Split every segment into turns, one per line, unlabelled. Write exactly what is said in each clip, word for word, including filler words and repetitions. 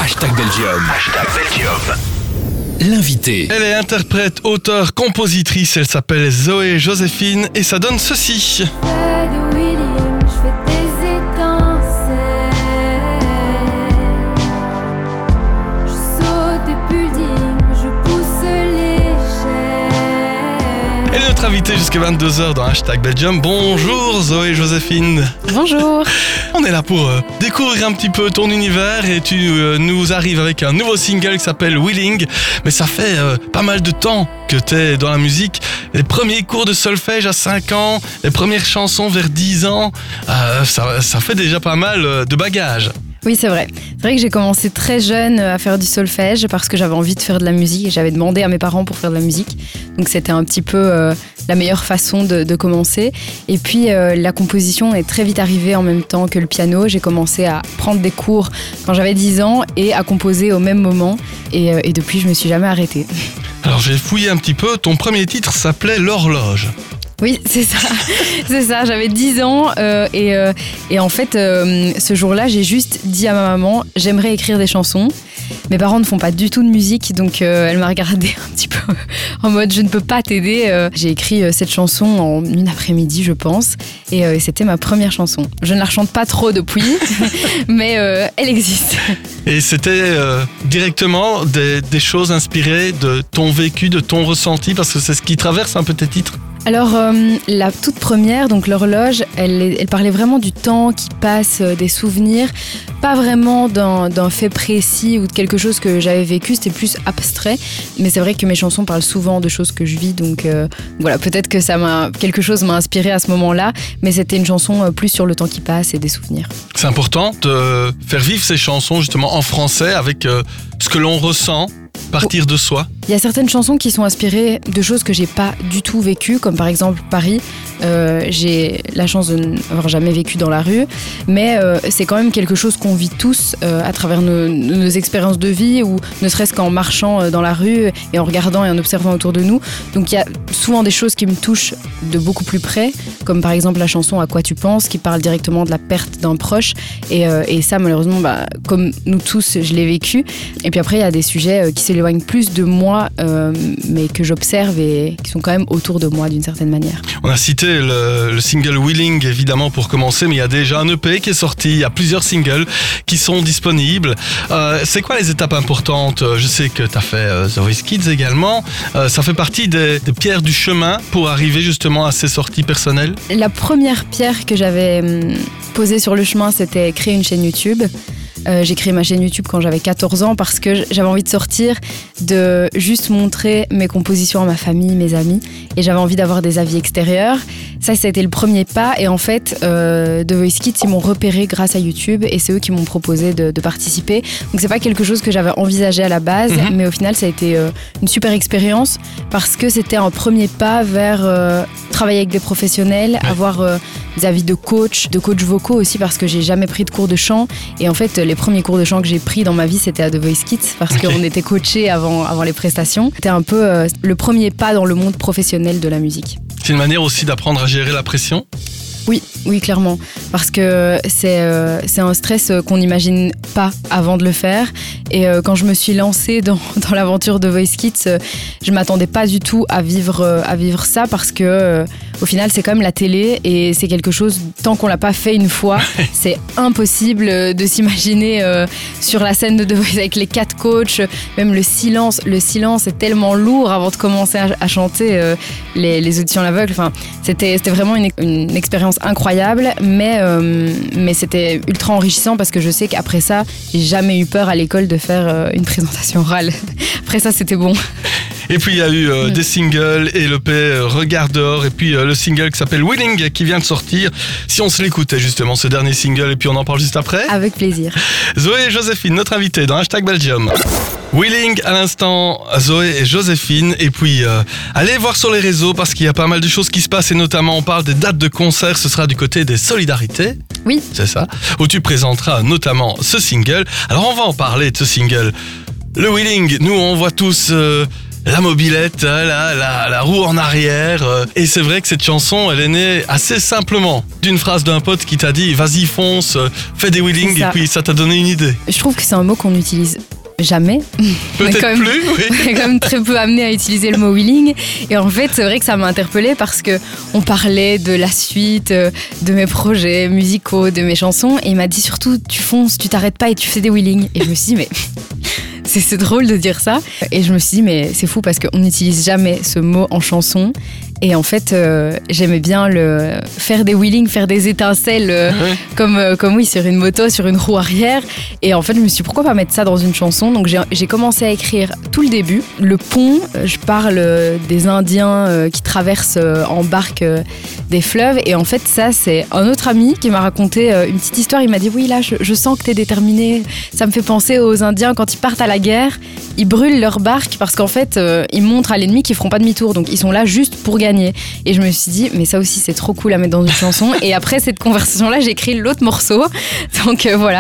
Hashtag Belgium. Hashtag Belgium. L'invité.
Elle est interprète, auteure, compositrice. Elle s'appelle Zoé Joséphine et ça donne ceci. Elle est notre invitée jusqu'à vingt-deux heures dans Hashtag Belgium. Bonjour Zoé Joséphine.
Bonjour.
On est là pour euh, découvrir un petit peu ton univers et tu euh, nous arrives avec un nouveau single qui s'appelle Willing. Mais ça fait euh, pas mal de temps que tu es dans la musique. Les premiers cours de solfège à cinq ans, les premières chansons vers dix ans, euh, ça, ça fait déjà pas mal euh, de bagages.
Oui, c'est vrai. C'est vrai que j'ai commencé très jeune à faire du solfège parce que j'avais envie de faire de la musique et j'avais demandé à mes parents pour faire de la musique. Donc c'était un petit peu euh, la meilleure façon de, de commencer. Et puis euh, la composition est très vite arrivée en même temps que le piano. J'ai commencé à prendre des cours quand j'avais dix ans et à composer au même moment. Et, euh, et depuis, je me suis jamais arrêtée.
Alors j'ai fouillé un petit peu. Ton premier titre s'appelait L'Horloge.
Oui, c'est ça, c'est ça. J'avais dix ans euh, et, euh, et en fait, euh, ce jour-là, j'ai juste dit à ma maman, j'aimerais écrire des chansons. Mes parents ne font pas du tout de musique, donc euh, elle m'a regardée un petit peu en mode je ne peux pas t'aider. Euh, j'ai écrit euh, cette chanson en une après-midi, je pense, et euh, c'était ma première chanson. Je ne la rechante pas trop depuis, mais euh, elle existe.
Et c'était euh, directement des, des choses inspirées de ton vécu, de ton ressenti, parce que c'est ce qui traverse un peu tes titres.
Alors, euh, la toute première, donc l'horloge, elle, elle parlait vraiment du temps qui passe, euh, des souvenirs, pas vraiment d'un, d'un fait précis ou de quelque chose que j'avais vécu, c'était plus abstrait. Mais c'est vrai que mes chansons parlent souvent de choses que je vis, donc euh, voilà, peut-être que ça m'a, quelque chose m'a inspiré à ce moment-là, mais c'était une chanson euh, plus sur le temps qui passe et des souvenirs.
C'est important de faire vivre ces chansons justement en français avec euh, ce que l'on ressent. Partir de soi.
Il y a certaines chansons qui sont inspirées de choses que j'ai pas du tout vécues, comme par exemple Paris. Euh, j'ai la chance de n'avoir jamais vécu dans la rue, mais euh, c'est quand même quelque chose qu'on vit tous euh, à travers nos, nos expériences de vie, ou ne serait-ce qu'en marchant euh, dans la rue et en regardant et en observant autour de nous. Donc il y a souvent des choses qui me touchent de beaucoup plus près, comme par exemple la chanson À quoi tu penses, qui parle directement de la perte d'un proche. Et, euh, et ça, malheureusement, bah, comme nous tous, je l'ai vécu. Et puis après, il y a des sujets euh, qui s'éloignent plus de moi, euh, mais que j'observe et qui sont quand même autour de moi d'une certaine manière.
On a cité le, le single Willing évidemment pour commencer, mais il y a déjà un E P qui est sorti, il y a plusieurs singles qui sont disponibles. Euh, c'est quoi les étapes importantes ? Je sais que tu as fait euh, The Voice Kids également, euh, ça fait partie des, des pierres du chemin pour arriver justement à ces sorties personnelles.
La première pierre que j'avais hum, posée sur le chemin, c'était créer une chaîne YouTube. Euh, j'ai créé ma chaîne YouTube quand j'avais quatorze ans parce que j'avais envie de sortir, de juste montrer mes compositions à ma famille, mes amis, et j'avais envie d'avoir des avis extérieurs. Ça, ça a été le premier pas, et en fait, euh, The Voice Kids, ils m'ont repéré grâce à YouTube et c'est eux qui m'ont proposé de, de participer. Donc c'est pas quelque chose que j'avais envisagé à la base, mmh. mais au final, ça a été euh, une super expérience parce que c'était un premier pas vers euh, travailler avec des professionnels, ouais. avoir euh, des avis de coach, de coach vocaux aussi parce que j'ai jamais pris de cours de chant, et en fait, les premiers cours de chant que j'ai pris dans ma vie, c'était à The Voice Kids parce okay. qu'on était coachés avant, avant les prestations. C'était un peu euh, le premier pas dans le monde professionnel de la musique.
C'est une manière aussi d'apprendre à gérer la pression ?
Oui, oui, clairement. Parce que c'est, euh, c'est un stress qu'on n'imagine pas avant de le faire. Et euh, quand je me suis lancée dans, dans l'aventure de Voice Kids, euh, je ne m'attendais pas du tout à vivre, euh, à vivre ça parce que, euh, au final, c'est quand même la télé et c'est quelque chose, tant qu'on ne l'a pas fait une fois, c'est impossible de s'imaginer euh, sur la scène de The Voice avec les quatre coachs, même le silence. Le silence est tellement lourd avant de commencer à, à chanter euh, les, les auditions à l'aveugle. Enfin, c'était, c'était vraiment une, une expérience incroyable, mais, euh, mais c'était ultra enrichissant parce que je sais qu'après ça, j'ai jamais eu peur à l'école de faire euh, une présentation orale. Après ça, c'était bon.
Et puis il y a eu euh, mmh. des singles et l'E P euh, Regard dehors, et puis euh, le single qui s'appelle Willing qui vient de sortir. Si on se l'écoutait justement, ce dernier single, et puis on en parle juste après.
Avec plaisir.
Zoé et Joséphine, notre invitée dans Hashtag Belgium. Willing à l'instant, Zoé et Joséphine. Et puis euh, allez voir sur les réseaux parce qu'il y a pas mal de choses qui se passent, et notamment on parle des dates de concert. Ce sera du côté des Solidarités.
Oui.
C'est ça. Où tu présenteras notamment ce single. Alors on va en parler de ce single. Le Willing, nous on voit tous... Euh, la mobilette, la, la, la roue en arrière. Et c'est vrai que cette chanson, elle est née assez simplement d'une phrase d'un pote qui t'a dit « vas-y fonce, fais des wheelings » et puis ça t'a donné une idée.
Je trouve que c'est un mot qu'on utilise jamais.
Peut-être
quand même,
plus, oui.
On est quand même très peu amené à utiliser le mot wheeling. Et en fait, c'est vrai que ça m'a interpellée parce qu'on parlait de la suite, de mes projets musicaux, de mes chansons. Et il m'a dit surtout, tu fonces, tu t'arrêtes pas et tu fais des wheelings. Et je me suis dit, mais c'est, c'est drôle de dire ça. Et je me suis dit, mais c'est fou parce qu'on n'utilise jamais ce mot en chanson. Et en fait, euh, j'aimais bien le faire des wheelings, faire des étincelles, euh, ouais. comme, euh, comme oui, sur une moto, sur une roue arrière. Et en fait, je me suis dit, pourquoi pas mettre ça dans une chanson ? Donc j'ai, j'ai commencé à écrire tout le début. Le pont, je parle des Indiens euh, qui traversent euh, en barque euh, des fleuves. Et en fait, ça, c'est un autre ami qui m'a raconté euh, une petite histoire. Il m'a dit, oui, là, je, je sens que t'es déterminé. Ça me fait penser aux Indiens quand ils partent à la guerre. Ils brûlent leur barque parce qu'en fait, euh, ils montrent à l'ennemi qu'ils feront pas demi-tour. Donc ils sont là juste pour gagner. Et je me suis dit, mais ça aussi c'est trop cool à mettre dans une chanson. Et après cette conversation-là, j'ai écrit l'autre morceau. Donc euh, voilà.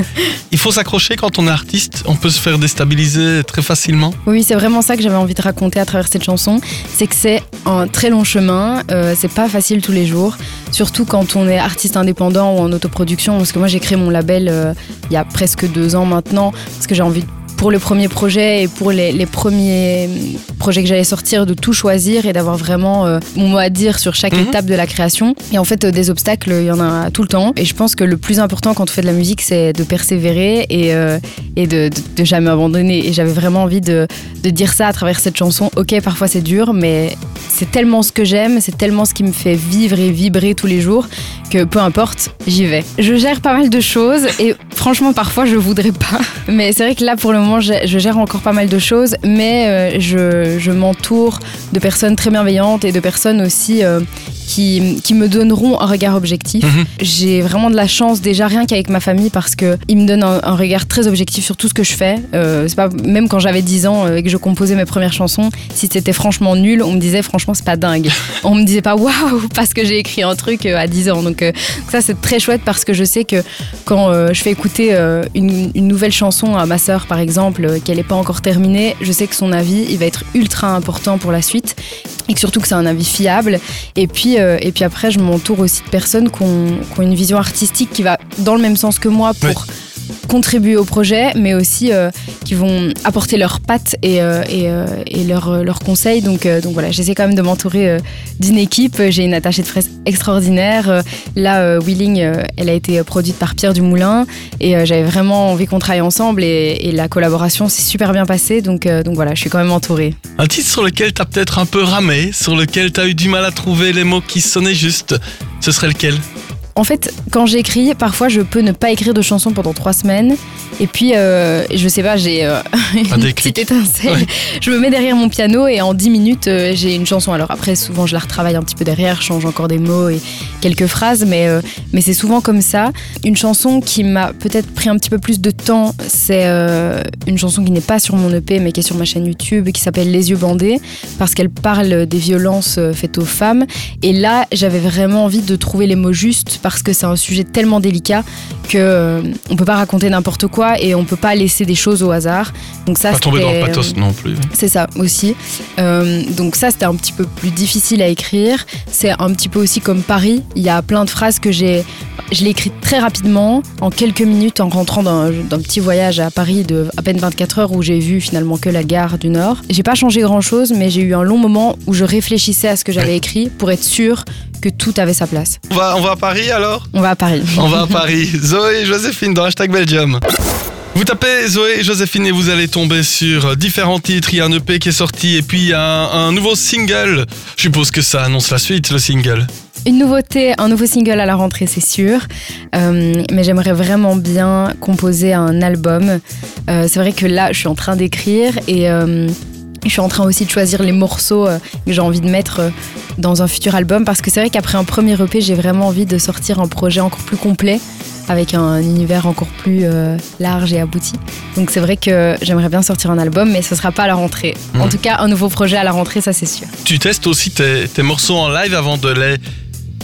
Il faut s'accrocher quand on est artiste, on peut se faire déstabiliser très facilement.
Oui, c'est vraiment ça que j'avais envie de raconter à travers cette chanson. C'est que c'est un très long chemin, euh, c'est pas facile tous les jours. Surtout quand on est artiste indépendant ou en autoproduction. Parce que moi j'ai créé mon label euh, il y a presque deux ans maintenant. Parce que j'ai envie de pour le premier projet et pour les, les premiers projets que j'allais sortir, de tout choisir et d'avoir vraiment euh, mon mot à dire sur chaque mmh. étape de la création. Et en fait, euh, des obstacles, il y en a tout le temps. Et je pense que le plus important quand on fait de la musique, c'est de persévérer et, euh, et de, de, de jamais abandonner. Et j'avais vraiment envie de, de dire ça à travers cette chanson. Ok, parfois c'est dur, mais c'est tellement ce que j'aime, c'est tellement ce qui me fait vivre et vibrer tous les jours que peu importe, j'y vais. Je gère pas mal de choses et franchement, parfois, je voudrais pas. Mais c'est vrai que là, pour le moment, je gère encore pas mal de choses, mais euh, je, je m'entoure de personnes très bienveillantes et de personnes aussi euh, qui, qui me donneront un regard objectif. Mmh. J'ai vraiment de la chance déjà rien qu'avec ma famille parce qu'ils me donnent un, un regard très objectif sur tout ce que je fais. Euh, c'est pas, même quand j'avais dix ans et que je composais mes premières chansons, si c'était franchement nul, on me disait franchement c'est pas dingue. On me disait pas waouh parce que j'ai écrit un truc à dix ans. Donc euh, ça c'est très chouette parce que je sais que quand euh, je fais écouter euh, une, une nouvelle chanson à ma sœur par exemple, euh, qu'elle n'est pas encore terminée, je sais que son avis il va être ultra important pour la suite et que surtout que c'est un avis fiable. Et puis, euh, et puis après je m'entoure aussi de personnes qui ont, qui ont une vision artistique qui va dans le même sens que moi pour oui. contribuer au projet, mais aussi euh, qui vont apporter leurs pattes et, euh, et, euh, et leurs leur conseils. Donc, euh, donc voilà, j'essaie quand même de m'entourer euh, d'une équipe. J'ai une attachée de presse extraordinaire. Euh, là, euh, Wheeling, euh, elle a été produite par Pierre Dumoulin et euh, j'avais vraiment envie qu'on travaille ensemble et, et la collaboration s'est super bien passée. Donc, euh, donc voilà, je suis quand même entourée.
Un titre sur lequel tu as peut-être un peu ramé, sur lequel tu as eu du mal à trouver les mots qui sonnaient juste, ce serait lequel ?
En fait, quand j'écris, parfois je peux ne pas écrire de chansons pendant trois semaines. Et puis, euh, je sais pas, j'ai euh, une petite étincelle. Ouais. Je me mets derrière mon piano et en dix minutes, euh, j'ai une chanson. Alors après, souvent, je la retravaille un petit peu derrière, je change encore des mots et quelques phrases. Mais, euh, mais c'est souvent comme ça. Une chanson qui m'a peut-être pris un petit peu plus de temps, c'est euh, une chanson qui n'est pas sur mon E P, mais qui est sur ma chaîne YouTube, qui s'appelle Les yeux bandés, parce qu'elle parle des violences faites aux femmes. Et là, j'avais vraiment envie de trouver les mots justes, parce que c'est un sujet tellement délicat qu'on euh, ne peut pas raconter n'importe quoi et on ne peut pas laisser des choses au hasard. Donc ça,
pas tomber dans le pathos euh, non plus.
C'est ça aussi. Euh, donc ça, c'était un petit peu plus difficile à écrire. C'est un petit peu aussi comme Paris. Il y a plein de phrases que j'ai... Je l'ai écrite très rapidement, en quelques minutes, en rentrant d'un, d'un petit voyage à Paris de à peine vingt-quatre heures où j'ai vu finalement que la gare du Nord. J'ai pas changé grand-chose, mais j'ai eu un long moment où je réfléchissais à ce que j'avais écrit pour être sûre que tout avait sa place.
On va, on va à Paris alors ?
On va à Paris.
On va à Paris. Zoé et Joséphine dans Hashtag Belgium. Vous tapez Zoé et Joséphine et vous allez tomber sur différents titres. Il y a un E P qui est sorti et puis il y a un, un nouveau single. Je suppose que ça annonce la suite, le single.
Une nouveauté, un nouveau single à la rentrée, c'est sûr. Euh, mais j'aimerais vraiment bien composer un album. Euh, c'est vrai que là, je suis en train d'écrire et... Euh, Je suis en train aussi de choisir les morceaux que j'ai envie de mettre dans un futur album parce que c'est vrai qu'après un premier E P, j'ai vraiment envie de sortir un projet encore plus complet avec un univers encore plus euh, large et abouti. Donc c'est vrai que j'aimerais bien sortir un album, mais ce ne sera pas à la rentrée. Mmh. En tout cas, un nouveau projet à la rentrée, ça c'est sûr.
Tu testes aussi tes, tes morceaux en live avant de les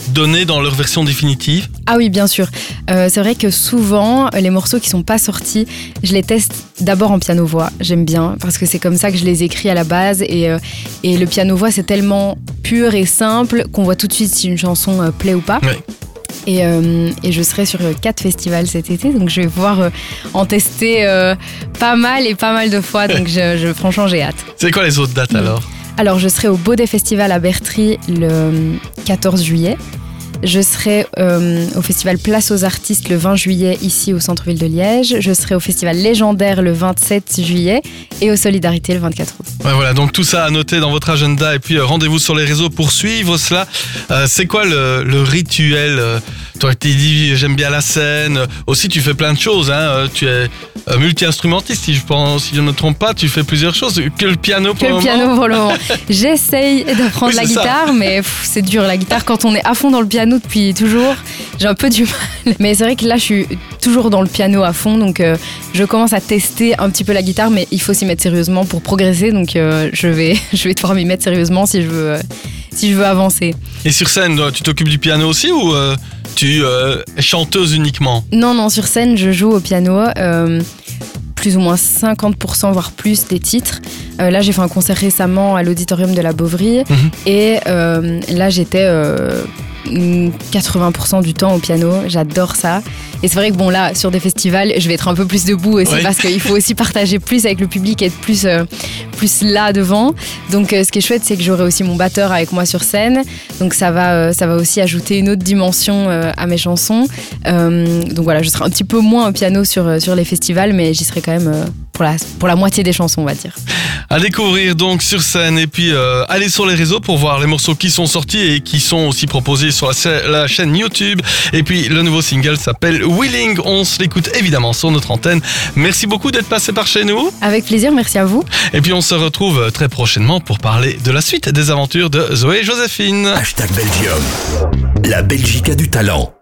donner dans leur version définitive?
Ah oui, bien sûr. Euh, c'est vrai que souvent, les morceaux qui sont pas sortis, je les teste d'abord en piano-voix. J'aime bien, parce que c'est comme ça que je les écris à la base. Et, euh, et le piano-voix, c'est tellement pur et simple qu'on voit tout de suite si une chanson euh, plaît ou pas.
Ouais.
Et, euh, et je serai sur quatre festivals cet été, donc je vais pouvoir euh, en tester euh, pas mal et pas mal de fois. Donc je, je, franchement, j'ai hâte.
C'est quoi les autres dates alors?
Alors, je serai au Baudet Festival à Bertry le quatorze juillet. Je serai euh, au festival Place aux Artistes le vingt juillet ici au centre-ville de Liège. Je serai au festival Légendaire le vingt-sept juillet et au Solidarité le vingt-quatre août.
Ouais, voilà, donc tout ça à noter dans votre agenda et puis euh, rendez-vous sur les réseaux pour suivre cela. Euh, c'est quoi le, le rituel euh, Toi qui dis j'aime bien la scène, euh, aussi tu fais plein de choses, hein, euh, tu es euh, multi-instrumentiste si je pense, si je ne me trompe pas, tu fais plusieurs choses que le piano pour
que
le
le
moment.
piano pour le moment. J'essaye d'apprendre
Oui,
la
c'est
guitare,
ça.
mais pff, c'est dur la guitare quand on est à fond dans le piano depuis toujours. J'ai un peu du mal. Mais c'est vrai que là, je suis toujours dans le piano à fond, donc euh, je commence à tester un petit peu la guitare, mais il faut s'y mettre sérieusement pour progresser, donc euh, je vais, je vais devoir m'y mettre sérieusement si je veux, euh, si je veux avancer.
Et sur scène, tu t'occupes du piano aussi ou euh, tu euh, es chanteuse uniquement?
Non, non, sur scène, je joue au piano. Euh, plus ou moins cinquante pour cent voire plus des titres. Euh, là, j'ai fait un concert récemment à l'auditorium de la Beauvrie
Mmh.
et euh, là, j'étais euh, quatre-vingts pour cent du temps au piano. J'adore ça. Et c'est vrai que bon, là, sur des festivals, je vais être un peu plus debout aussi
Oui.
parce qu'il faut aussi partager plus avec le public et être plus, euh, plus là devant. Donc, euh, ce qui est chouette, c'est que j'aurai aussi mon batteur avec moi sur scène. Donc, ça va, euh, ça va aussi ajouter une autre dimension euh, à mes chansons. Euh, donc voilà, je serai un petit peu moins au piano sur, sur les festivals, mais j'y serai quand même euh, pour, la, pour la moitié des chansons, on va dire.
À découvrir donc sur scène et puis euh, allez sur les réseaux pour voir les morceaux qui sont sortis et qui sont aussi proposés sur la, la chaîne YouTube. Et puis le nouveau single s'appelle Willing. On se l'écoute évidemment sur notre antenne. Merci beaucoup d'être passé par chez nous.
Avec plaisir, merci à vous.
Et puis on se retrouve très prochainement pour parler de la suite des aventures de Zoé et Joséphine.
Hashtag Belgium. La Belgique a du talent.